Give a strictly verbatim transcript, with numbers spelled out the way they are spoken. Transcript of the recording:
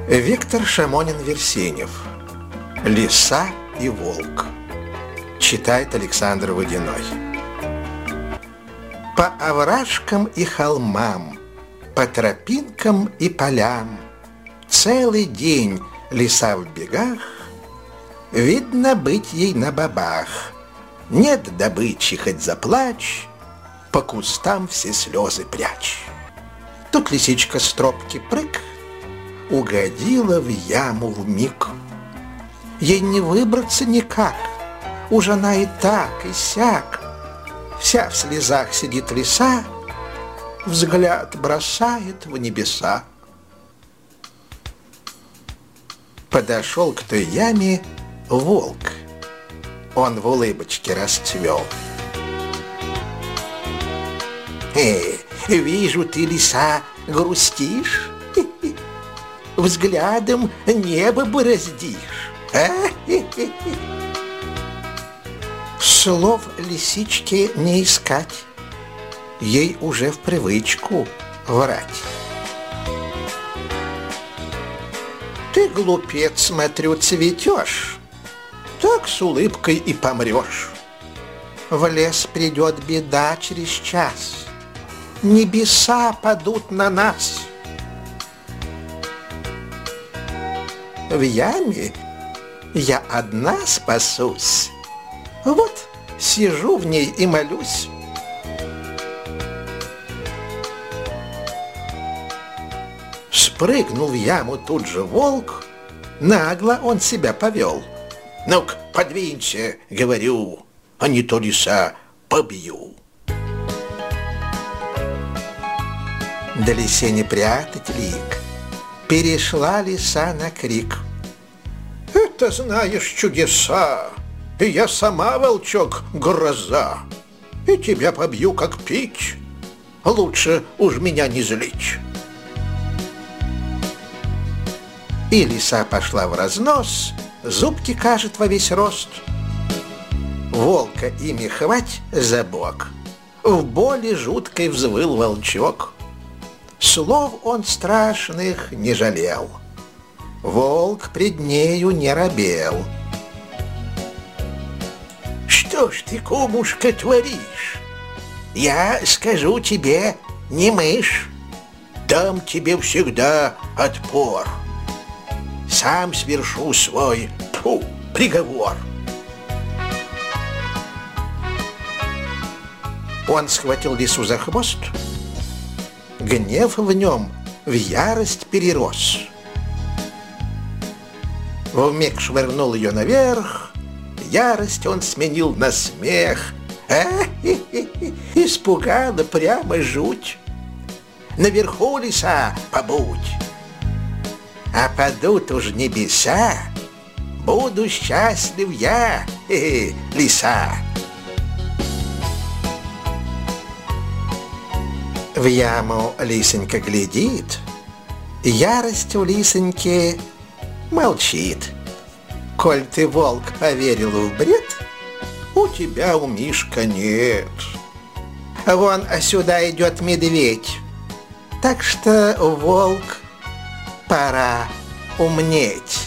Виктор Шамонин-Версенев. «Лиса и волк». Читает Александр Водяной. По овражкам и холмам, по тропинкам и полям целый день лиса в бегах, видно быть ей на бобах. Нет добычи, хоть заплачь, по кустам все слезы прячь. Тут лисичка с тропки прыг, угодила в яму вмиг. Ей не выбраться никак, уж она и так, и сяк. Вся в слезах сидит лиса, взгляд бросает в небеса. Подошел к той яме волк, он в улыбочке расцвел. «Э, вижу, ты, лиса, грустишь, взглядом небо бороздишь, а?» Слов лисичке не искать, ей уже в привычку врать. Ты, глупец, смотрю, цветешь, так с улыбкой и помрешь. В лес придет беда через час, небеса падут на нас. В яме я одна спасусь, вот сижу в ней и молюсь. Спрыгнул в яму тут же волк, нагло он себя повел. «Ну-ка, подвинься, — говорю, — а не то лиса побью». Да лисе не прятать лик, перешла лиса на крик. «Это, знаешь, чудеса, и я сама, волчок, гроза, и тебя побью, как пить, лучше уж меня не злить». И лиса пошла в разнос, зубки кажет во весь рост. Волка ими хвать за бок, в боли жуткой взвыл волчок. Слов он страшных не жалел, волк пред нею не робел. «Что ж ты, кумушка, творишь? Я скажу тебе, не мышь, дам тебе всегда отпор. Сам свершу свой, тьфу, приговор». Он схватил лису за хвост, гнев в нем в ярость перерос. Вмиг швырнул ее наверх, ярость он сменил на смех. А-хи-хи-хи, испугала прямо жуть. Наверху, лиса, побудь, а падут уж небеса, буду счастлив я, хе-хе, лиса. В яму лисонька глядит, ярость у лисоньки молчит. Коль ты, волк, поверил в бред, у тебя, у Мишка, нет. Вон сюда идет медведь, так что, волк, пора умнеть.